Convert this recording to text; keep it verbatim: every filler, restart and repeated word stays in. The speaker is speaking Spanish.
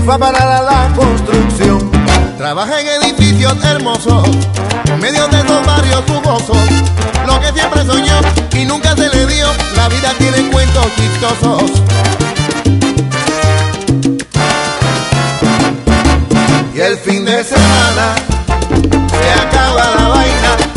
va para la construcción. Trabaja en edificios hermosos, en medio de dos barrios jugosos. Lo que siempre soñó y nunca se le dio, la vida tiene cuentos chistosos. Y el fin de semana se acaba la vaina.